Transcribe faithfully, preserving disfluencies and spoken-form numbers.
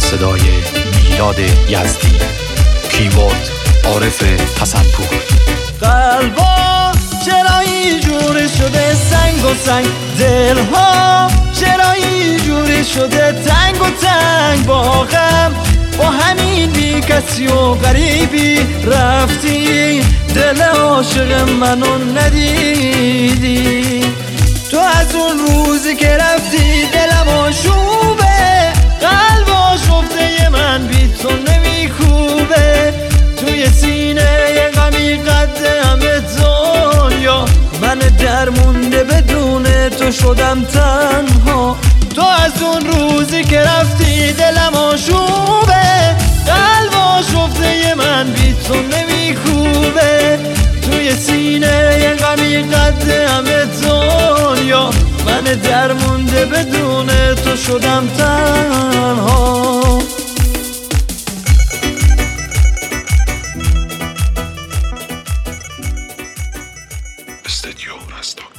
صدای میلاد یزدی، کیبورد عارف حسنپور. قلبا چرا اینجوری شده سنگ و سنگ، دلها چرا اینجوری شده تنگ و تنگ، با غم با همین بی کسی و غریبی رفتی، دل عاشق منو ندیدی. تو از اون روزی که رفتی دلم آشوبه، قلب آشفته من بی تو نمیکوبه، توی سینه غمی قد همه دنیا، من درمونده بدون تو شدم تنها. تو از اون روزی که رفتی دلم آشوبه، قلب آشفته من بی تو نمیکوبه، توی سینه غمی قد همه دنیا، من درمونده بدون تو شدم تنها. استدیو رستاک.